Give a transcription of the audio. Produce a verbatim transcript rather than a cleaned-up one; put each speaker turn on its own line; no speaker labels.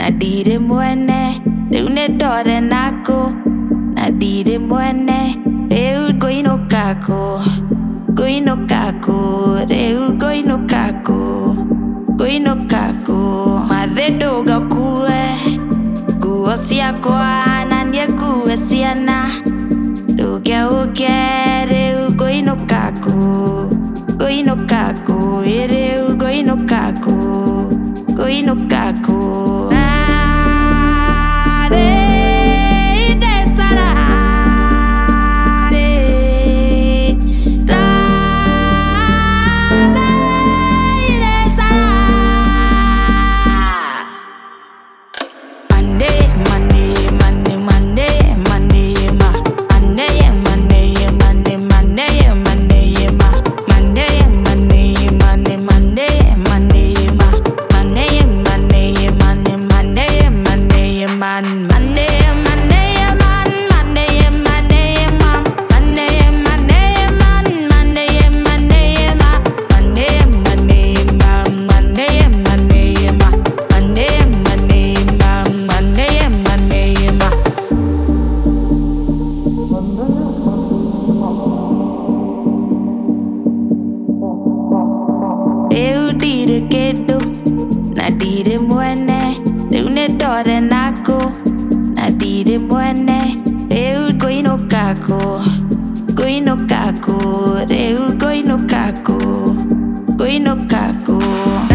nadire mwene Reune dore nako nadire mwene Reu goino kako Goino kako Reu goino kako Goino kako Mathedo gakue Guo siakwa Nandie kue siana Ruge uge Reu goino kako Goino kako Reu goino kako Goino kako Eu dire kedo nadire mwene Reune dore nako nadire mwene Eu goino kako Goino kako Reu goino kako Goino kako